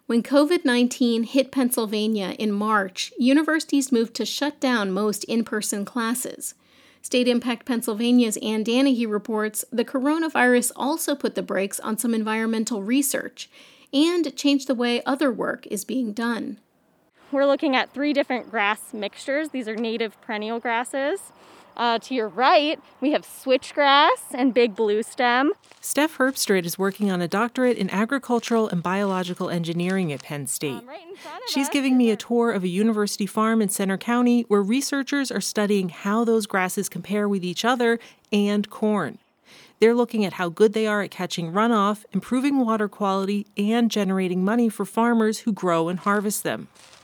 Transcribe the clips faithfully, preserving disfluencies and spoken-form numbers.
When covid nineteen hit Pennsylvania in March, universities moved to shut down most in-person classes. State Impact Pennsylvania's Ann Danahy reports the coronavirus also put the brakes on some environmental research and changed the way other work is being done. We're looking at three different grass mixtures. These are native perennial grasses. Uh, to your right, we have switchgrass and big bluestem. Steph Herbstritt is working on a doctorate in agricultural and biological engineering at Penn State. Um, right in front of She's us giving is me our- a tour of a university farm in Center County where researchers are studying how those grasses compare with each other and corn. They're looking at how good they are at catching runoff, improving water quality, and generating money for farmers who grow and harvest them.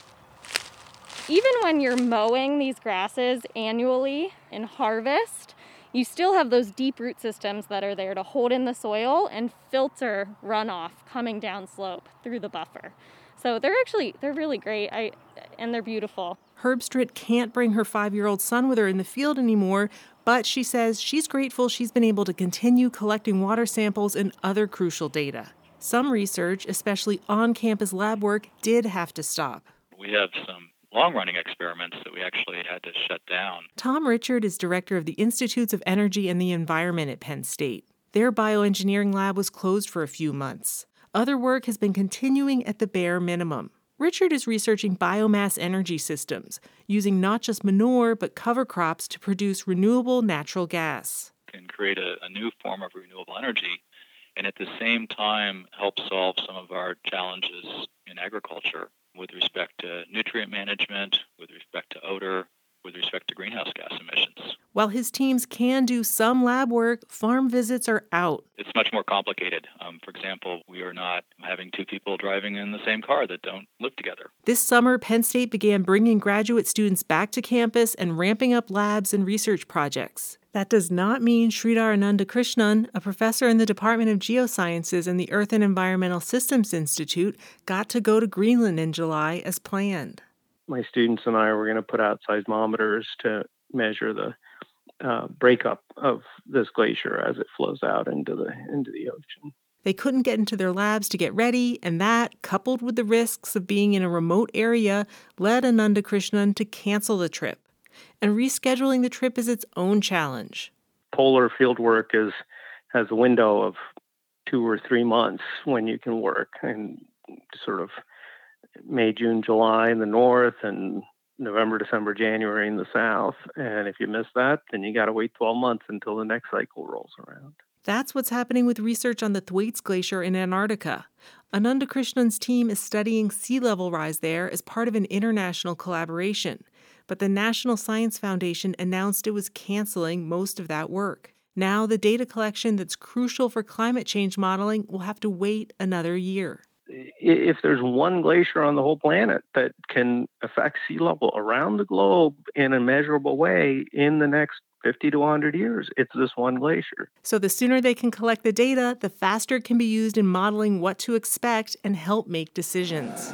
Even when you're mowing these grasses annually in harvest, you still have those deep root systems that are there to hold in the soil and filter runoff coming down slope through the buffer. So they're actually, they're really great, I, and they're beautiful. Herbstritt can't bring her five-year-old son with her in the field anymore, but she says she's grateful she's been able to continue collecting water samples and other crucial data. Some research, especially on-campus lab work, did have to stop. We have some long-running experiments that we actually had to shut down. Tom Richard is director of the Institutes of Energy and the Environment at Penn State. Their bioengineering lab was closed for a few months. Other work has been continuing at the bare minimum. Richard is researching biomass energy systems, using not just manure but cover crops to produce renewable natural gas. Can create a, a new form of renewable energy and at the same time help solve some of our challenges in agriculture with respect to nutrient management, with respect to odor, with respect to greenhouse gas emissions. While his teams can do some lab work, farm visits are out. It's much more complicated. Um, for example, we are not having two people driving in the same car that don't live together. This summer, Penn State began bringing graduate students back to campus and ramping up labs and research projects. That does not mean Sridhar Anandakrishnan, a professor in the Department of Geosciences and the Earth and Environmental Systems Institute, got to go to Greenland in July as planned. My students and I were going to put out seismometers to measure the uh, breakup of this glacier as it flows out into the into the ocean. They couldn't get into their labs to get ready, and that, coupled with the risks of being in a remote area, led Anandakrishnan to cancel the trip. And rescheduling the trip is its own challenge. Polar field work is has a window of two or three months when you can work, and sort of May, June, July in the north, and November, December, January in the south. And if you miss that, then you got to wait twelve months until the next cycle rolls around. That's what's happening with research on the Thwaites Glacier in Antarctica. Anandakrishnan's team is studying sea level rise there as part of an international collaboration. But the National Science Foundation announced it was canceling most of that work. Now the data collection that's crucial for climate change modeling will have to wait another year. If there's one glacier on the whole planet that can affect sea level around the globe in a measurable way in the next fifty to one hundred years, it's this one glacier. So the sooner they can collect the data, the faster it can be used in modeling what to expect and help make decisions.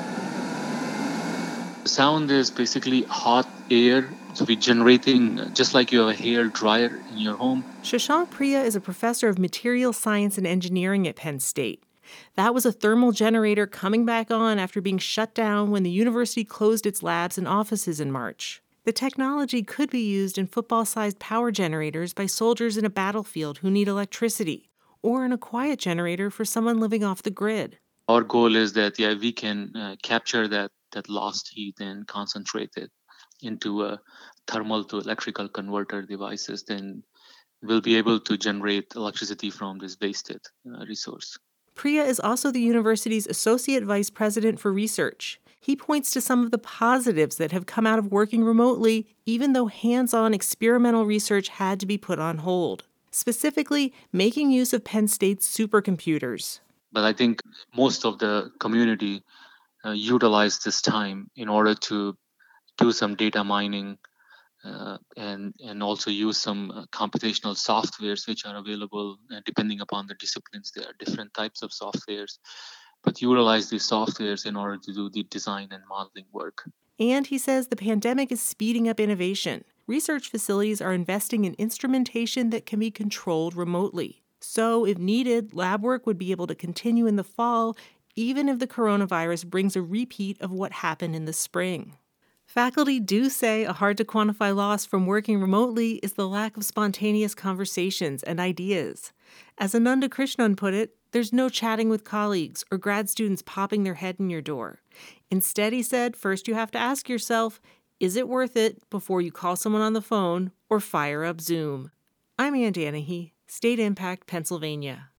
Sound is basically hot air, so we're generating just like you have a hair dryer in your home. Shashank Priya is a professor of material science and engineering at Penn State. That was a thermal generator coming back on after being shut down when the university closed its labs and offices in March. The technology could be used in football-sized power generators by soldiers in a battlefield who need electricity, or in a quiet generator for someone living off the grid. Our goal is that, yeah, we can uh, capture that, that lost heat and concentrate it into a thermal to electrical converter devices. Then we'll be able to generate electricity from this wasted uh, resource. Priya is also the university's Associate Vice President for Research. He points to some of the positives that have come out of working remotely, even though hands-on experimental research had to be put on hold. Specifically, making use of Penn State's supercomputers. But I think most of the community uh, utilized this time in order to do some data mining uh, and and also use some uh, computational softwares which are available uh, depending upon the disciplines. There are different types of softwares, but utilize these softwares in order to do the design and modeling work. And he says the pandemic is speeding up innovation. Research facilities are investing in instrumentation that can be controlled remotely. So, if needed, lab work would be able to continue in the fall even if the coronavirus brings a repeat of what happened in the spring. Faculty do say a hard-to-quantify loss from working remotely is the lack of spontaneous conversations and ideas. As Ananda Krishnan put it, there's no chatting with colleagues or grad students popping their head in your door. Instead, he said, first you have to ask yourself, is it worth it before you call someone on the phone or fire up Zoom? I'm Ann Danahy, State Impact, Pennsylvania.